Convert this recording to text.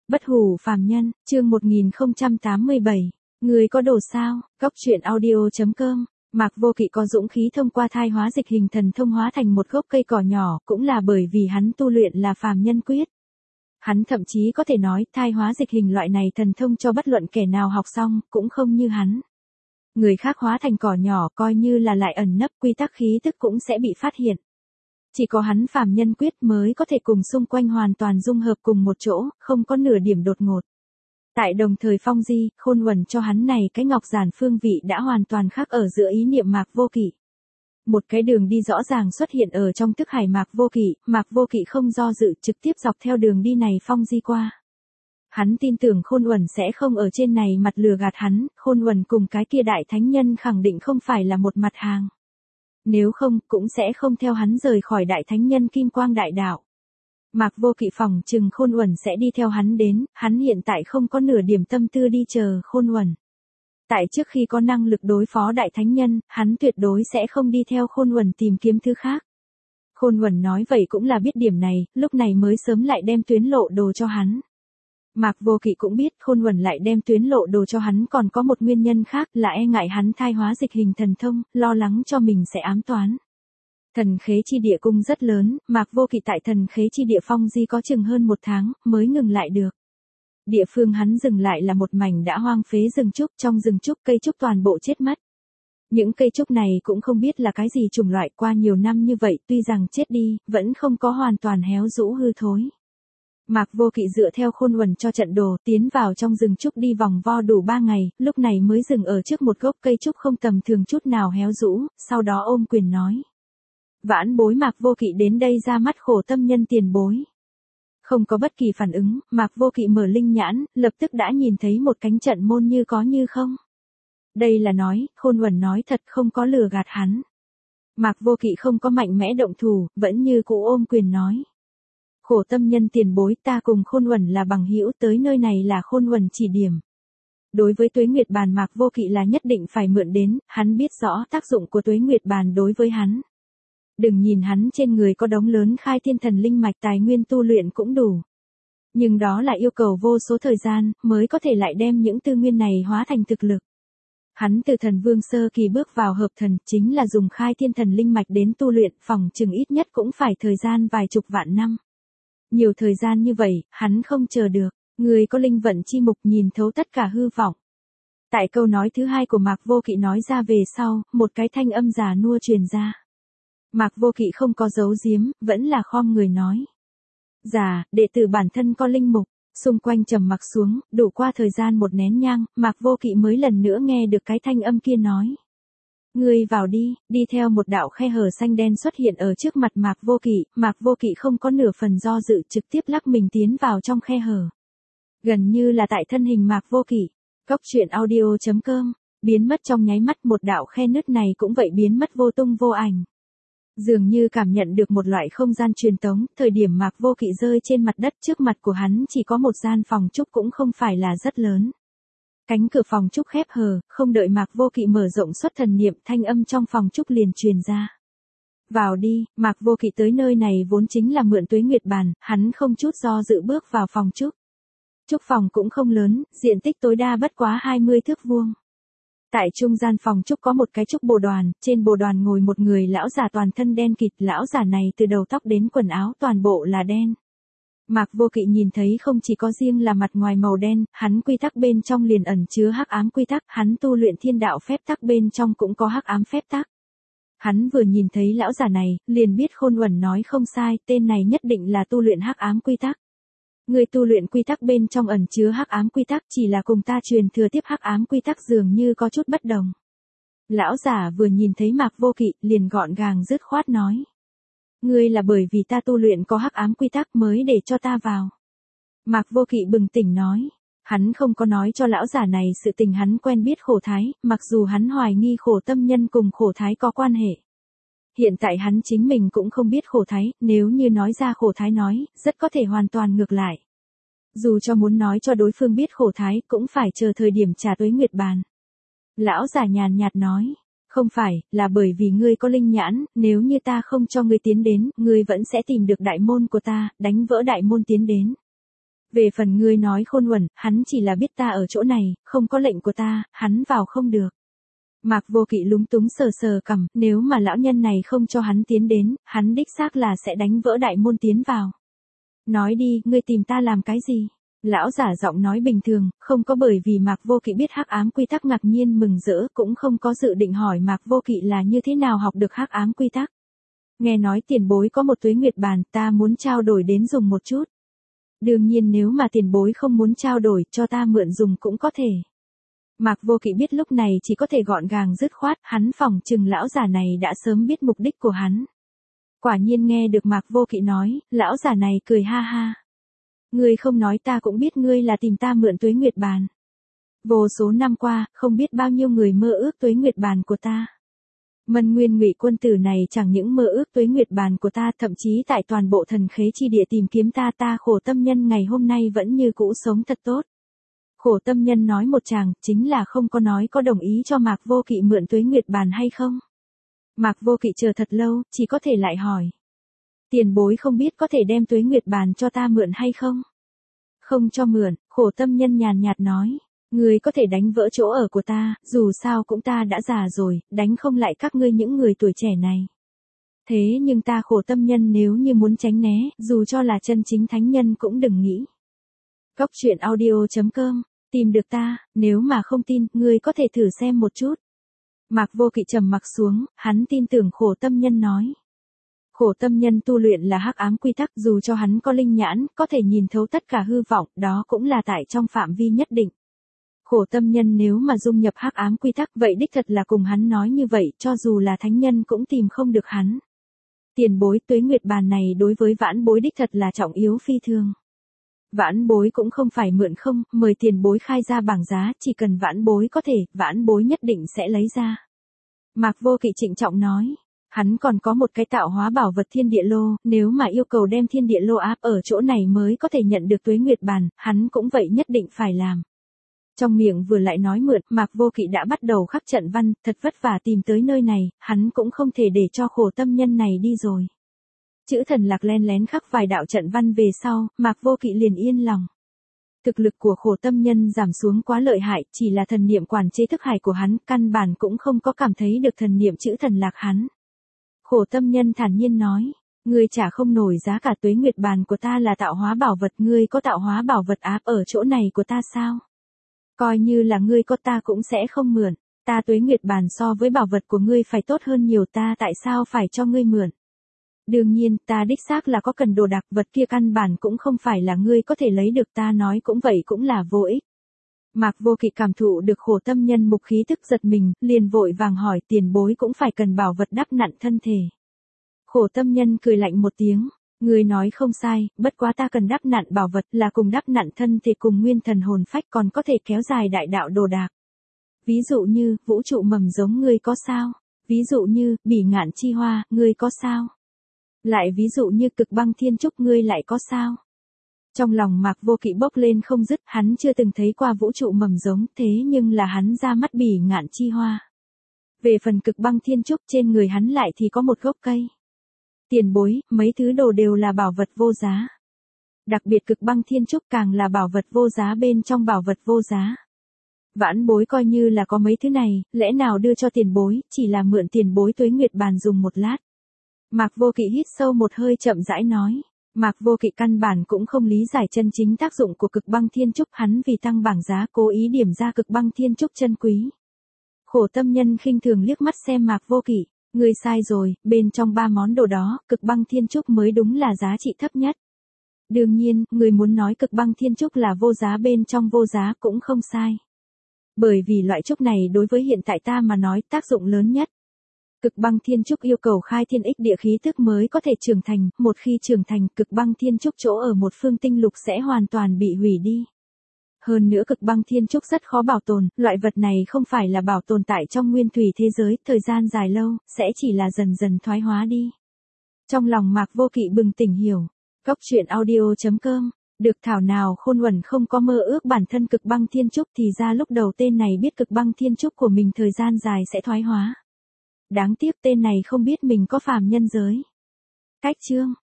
Bất hủ phàm nhân, chương 1087. Người có đồ sao? Góc truyện audio.com. Mạc Vô Kỵ có dũng khí thông qua thai hóa dịch hình thần thông hóa thành một gốc cây cỏ nhỏ, cũng là bởi vì hắn tu luyện là phàm nhân quyết. Hắn thậm chí có thể nói, thai hóa dịch hình loại này thần thông cho bất luận kẻ nào học xong, cũng không như hắn. Người khác hóa thành cỏ nhỏ coi như là lại ẩn nấp, quy tắc khí tức cũng sẽ bị phát hiện. Chỉ có hắn phàm nhân quyết mới có thể cùng xung quanh hoàn toàn dung hợp cùng một chỗ, không có nửa điểm đột ngột. Tại đồng thời Phong Di, Khôn Uẩn cho hắn này cái ngọc giản phương vị đã hoàn toàn khác ở giữa ý niệm Mạc Vô Kỵ. Một cái đường đi rõ ràng xuất hiện ở trong thức hải Mạc Vô Kỵ không do dự trực tiếp dọc theo đường đi này Phong Di qua. Hắn tin tưởng Khôn Uẩn sẽ không ở trên này mặt lừa gạt hắn, Khôn Uẩn cùng cái kia đại thánh nhân khẳng định không phải là một mặt hàng. Nếu không, cũng sẽ không theo hắn rời khỏi đại thánh nhân Kim Quang Đại Đạo. Mạc Vô Kỵ phỏng chừng Khôn Uẩn sẽ đi theo hắn đến, hắn hiện tại không có nửa điểm tâm tư đi chờ Khôn Uẩn. Tại trước khi có năng lực đối phó đại thánh nhân, hắn tuyệt đối sẽ không đi theo Khôn Uẩn tìm kiếm thứ khác. Khôn Uẩn nói vậy cũng là biết điểm này, lúc này mới sớm lại đem tuyến lộ đồ cho hắn. Mạc Vô Kỵ cũng biết Khôn Uẩn lại đem tuyến lộ đồ cho hắn còn có một nguyên nhân khác là e ngại hắn thai hóa dịch hình thần thông, lo lắng cho mình sẽ ám toán. Thần khế chi địa cung rất lớn, Mạc Vô Kỵ tại thần khế chi địa Phong Di có chừng hơn 1 tháng, mới ngừng lại được. Địa phương hắn dừng lại là một mảnh đã hoang phế rừng trúc, trong rừng trúc cây trúc toàn bộ chết mất. Những cây trúc này cũng không biết là cái gì chủng loại, qua nhiều năm như vậy tuy rằng chết đi, vẫn không có hoàn toàn héo rũ hư thối. Mạc Vô Kỵ dựa theo Khôn Uẩn cho trận đồ tiến vào trong rừng trúc đi vòng vo đủ 3 ngày, lúc này mới dừng ở trước một gốc cây trúc không tầm thường chút nào héo rũ, sau đó ôm quyền nói. Vãn bối Mạc Vô Kỵ đến đây ra mắt Khổ Tâm Nhân tiền bối. Không có bất kỳ phản ứng, Mạc Vô Kỵ mở linh nhãn, lập tức đã nhìn thấy một cánh trận môn như có như không. Đây là nói, Khôn Uẩn nói thật không có lừa gạt hắn. Mạc Vô Kỵ không có mạnh mẽ động thủ, vẫn như cũ ôm quyền nói. Khổ Tâm Nhân tiền bối, ta cùng Khôn Uẩn là bằng hữu, tới nơi này là Khôn Uẩn chỉ điểm. Đối với Tuế Nguyệt Bàn Mạc Vô Kỵ là nhất định phải mượn đến, hắn biết rõ tác dụng của Tuế Nguyệt Bàn đối với hắn. Đừng nhìn hắn trên người có đống lớn khai thiên thần linh mạch tài nguyên tu luyện cũng đủ. Nhưng đó là yêu cầu vô số thời gian, mới có thể lại đem những tư nguyên này hóa thành thực lực. Hắn từ thần vương sơ kỳ bước vào hợp thần, chính là dùng khai thiên thần linh mạch đến tu luyện, phòng chừng ít nhất cũng phải thời gian vài chục vạn năm. Nhiều thời gian như vậy, hắn không chờ được, người có linh vận chi mục nhìn thấu tất cả hư vọng. Tại câu nói thứ hai của Mạc Vô Kỵ nói ra về sau, một cái thanh âm già nua truyền ra. Mạc Vô Kỵ không có giấu giếm, vẫn là khom người nói. Dạ, đệ tử bản thân có linh mục, xung quanh trầm mặc xuống, đủ qua thời gian 1 nén nhang, Mạc Vô Kỵ mới lần nữa nghe được cái thanh âm kia nói. Ngươi vào đi, đi theo một đạo khe hở xanh đen xuất hiện ở trước mặt Mạc Vô Kỵ không có nửa phần do dự trực tiếp lắc mình tiến vào trong khe hở. Gần như là tại thân hình Mạc Vô Kỵ, góc truyện audio.com, biến mất trong nháy mắt một đạo khe nứt này cũng vậy biến mất vô tung vô ảnh. Dường như cảm nhận được một loại không gian truyền tống, thời điểm Mạc Vô Kỵ rơi trên mặt đất trước mặt của hắn chỉ có một gian phòng trúc cũng không phải là rất lớn. Cánh cửa phòng trúc khép hờ, không đợi Mạc Vô Kỵ mở rộng xuất thần niệm, thanh âm trong phòng trúc liền truyền ra. Vào đi, Mạc Vô Kỵ tới nơi này vốn chính là mượn Tuế Nguyệt Bàn, hắn không chút do dự bước vào phòng trúc. Trúc phòng cũng không lớn, diện tích tối đa bất quá 20 thước vuông. Tại trung gian phòng trúc có một cái trúc bồ đoàn, trên bồ đoàn ngồi một người lão già toàn thân đen kịt, lão già này từ đầu tóc đến quần áo toàn bộ là đen. Mạc Vô Kỵ nhìn thấy không chỉ có riêng là mặt ngoài màu đen, hắn quy tắc bên trong liền ẩn chứa hắc ám quy tắc, hắn tu luyện thiên đạo phép tắc bên trong cũng có hắc ám phép tắc. Hắn vừa nhìn thấy lão già này, liền biết Khôn Uẩn nói không sai, tên này nhất định là tu luyện hắc ám quy tắc. Người tu luyện quy tắc bên trong ẩn chứa hắc ám quy tắc, chỉ là cùng ta truyền thừa tiếp hắc ám quy tắc dường như có chút bất đồng. Lão giả vừa nhìn thấy Mạc Vô Kỵ, liền gọn gàng dứt khoát nói. Ngươi là bởi vì ta tu luyện có hắc ám quy tắc mới để cho ta vào. Mạc Vô Kỵ bừng tỉnh nói. Hắn không có nói cho lão giả này sự tình hắn quen biết Khổ Thái, mặc dù hắn hoài nghi Khổ Tâm Nhân cùng Khổ Thái có quan hệ. Hiện tại hắn chính mình cũng không biết Khổ Thái, nếu như nói ra Khổ Thái nói, rất có thể hoàn toàn ngược lại. Dù cho muốn nói cho đối phương biết Khổ Thái, cũng phải chờ thời điểm trả Tuế Nguyệt Bàn. Lão giả nhàn nhạt nói. Không phải, là bởi vì ngươi có linh nhãn, nếu như ta không cho ngươi tiến đến, ngươi vẫn sẽ tìm được đại môn của ta, đánh vỡ đại môn tiến đến. Về phần ngươi nói Khôn Uẩn, hắn chỉ là biết ta ở chỗ này, không có lệnh của ta, hắn vào không được. Mạc Vô Kỵ lúng túng sờ sờ cằm, nếu mà lão nhân này không cho hắn tiến đến, hắn đích xác là sẽ đánh vỡ đại môn tiến vào. Nói đi, ngươi tìm ta làm cái gì? Lão giả giọng nói bình thường, không có bởi vì Mạc Vô Kỵ biết hắc ám quy tắc ngạc nhiên mừng rỡ, cũng không có dự định hỏi Mạc Vô Kỵ là như thế nào học được hắc ám quy tắc. Nghe nói tiền bối có một tuế nguyệt bàn, ta muốn trao đổi đến dùng một chút. Đương nhiên nếu mà tiền bối không muốn trao đổi, cho ta mượn dùng cũng có thể. Mạc Vô Kỵ biết lúc này chỉ có thể gọn gàng dứt khoát, hắn phỏng chừng lão giả này đã sớm biết mục đích của hắn. Quả nhiên nghe được Mạc Vô Kỵ nói, lão giả này cười ha ha. Ngươi không nói ta cũng biết ngươi là tìm ta mượn tuế nguyệt bàn. Vô số năm qua, không biết bao nhiêu người mơ ước tuế nguyệt bàn của ta. Mân Nguyên Ngụy quân tử này chẳng những mơ ước tuế nguyệt bàn của ta, thậm chí tại toàn bộ thần khế chi địa tìm kiếm ta, khổ tâm nhân ngày hôm nay vẫn như cũ sống thật tốt. Khổ tâm nhân nói một chàng, chính là không có nói có đồng ý cho Mạc Vô Kỵ mượn tuế nguyệt bàn hay không. Mạc Vô Kỵ chờ thật lâu, chỉ có thể lại hỏi. Tiền bối không biết có thể đem tuế nguyệt bàn cho ta mượn hay không? Không cho mượn, khổ tâm nhân nhàn nhạt nói. Ngươi có thể đánh vỡ chỗ ở của ta, dù sao cũng ta đã già rồi, đánh không lại các ngươi những người tuổi trẻ này. Thế nhưng ta khổ tâm nhân nếu như muốn tránh né, dù cho là chân chính thánh nhân cũng đừng nghĩ. Cóc truyện audio.com, tìm được ta, nếu mà không tin, ngươi có thể thử xem một chút. Mạc Vô Kỵ trầm mặc xuống, hắn tin tưởng khổ tâm nhân nói. Khổ tâm nhân tu luyện là hắc ám quy tắc, dù cho hắn có linh nhãn, có thể nhìn thấu tất cả hư vọng, đó cũng là tại trong phạm vi nhất định. Khổ tâm nhân nếu mà dung nhập hắc ám quy tắc, vậy đích thật là cùng hắn nói như vậy, cho dù là thánh nhân cũng tìm không được hắn. Tiền bối, tuế nguyệt bàn này đối với vãn bối đích thật là trọng yếu phi thường. Vãn bối cũng không phải mượn không, mời tiền bối khai ra bảng giá, chỉ cần vãn bối có thể, vãn bối nhất định sẽ lấy ra. Mạc Vô Kỵ trịnh trọng nói. Hắn còn có một cái tạo hóa bảo vật thiên địa lô, nếu mà yêu cầu đem thiên địa lô áp ở chỗ này mới có thể nhận được tuế nguyệt bàn, hắn cũng vậy nhất định phải làm. Trong miệng vừa lại nói mượn, Mạc Vô Kỵ đã bắt đầu khắc trận văn, thật vất vả tìm tới nơi này, hắn cũng không thể để cho khổ tâm nhân này đi rồi. Chữ thần lạc len lén khắc vài đạo trận văn về sau, Mạc Vô Kỵ liền yên lòng. Thực lực của khổ tâm nhân giảm xuống quá lợi hại, chỉ là thần niệm quản chế thức hải của hắn, căn bản cũng không có cảm thấy được thần niệm chữ thần lạc hắn. Khổ tâm nhân thản nhiên nói, ngươi trả không nổi giá cả, tuế nguyệt bàn của ta là tạo hóa bảo vật, ngươi có tạo hóa bảo vật áp ở chỗ này của ta sao? Coi như là ngươi có ta cũng sẽ không mượn, ta tuế nguyệt bàn so với bảo vật của ngươi phải tốt hơn nhiều, ta tại sao phải cho ngươi mượn? Đương nhiên, ta đích xác là có cần đồ đạc, vật kia căn bản cũng không phải là ngươi có thể lấy được, ta nói cũng vậy cũng là vô ích. Mạc Vô Kỵ cảm thụ được khổ tâm nhân mục khí tức giật mình, liền vội vàng hỏi, tiền bối cũng phải cần bảo vật đắp nặn thân thể. Khổ tâm nhân cười lạnh một tiếng, ngươi nói không sai, bất quá ta cần đắp nặn bảo vật là cùng đắp nặn thân thể cùng nguyên thần hồn phách, còn có thể kéo dài đại đạo đồ đạc. Ví dụ như, vũ trụ mầm giống ngươi có sao? Ví dụ như, bỉ ngạn chi hoa, ngươi có sao? Lại ví dụ như cực băng thiên trúc, ngươi lại có sao? Trong lòng Mạc Vô Kỵ bốc lên không dứt, hắn chưa từng thấy qua vũ trụ mầm giống, thế nhưng là hắn ra mắt bỉ ngạn chi hoa. Về phần cực băng thiên trúc, trên người hắn lại thì có một gốc cây. Tiền bối, mấy thứ đồ đều là bảo vật vô giá. Đặc biệt cực băng thiên trúc càng là bảo vật vô giá bên trong bảo vật vô giá. Vãn bối coi như là có mấy thứ này, lẽ nào đưa cho tiền bối, chỉ là mượn tiền bối tuế nguyệt bàn dùng một lát. Mạc Vô Kỵ hít sâu một hơi chậm rãi nói. Mạc Vô Kỵ căn bản cũng không lý giải chân chính tác dụng của cực băng thiên trúc, hắn vì tăng bảng giá cố ý điểm ra cực băng thiên trúc chân quý. Khổ tâm nhân khinh thường liếc mắt xem Mạc Vô Kỵ, ngươi sai rồi, bên trong ba món đồ đó, cực băng thiên trúc mới đúng là giá trị thấp nhất. Đương nhiên, người muốn nói cực băng thiên trúc là vô giá bên trong vô giá cũng không sai. Bởi vì loại trúc này đối với hiện tại ta mà nói tác dụng lớn nhất. Cực băng thiên trúc yêu cầu khai thiên ích địa khí tức mới có thể trưởng thành, một khi trưởng thành, cực băng thiên trúc chỗ ở một phương tinh lục sẽ hoàn toàn bị hủy đi. Hơn nữa cực băng thiên trúc rất khó bảo tồn, loại vật này không phải là bảo tồn tại trong nguyên thủy thế giới, thời gian dài lâu, sẽ chỉ là dần dần thoái hóa đi. Trong lòng Mạc Vô Kỵ bừng tỉnh hiểu, cóc truyện audio.com, được thảo nào Khôn Uẩn không có mơ ước bản thân cực băng thiên trúc thì ra lúc đầu tên này biết cực băng thiên trúc của mình thời gian dài sẽ thoái hóa. Đáng tiếc tên này không biết mình có phàm nhân giới. Cách chương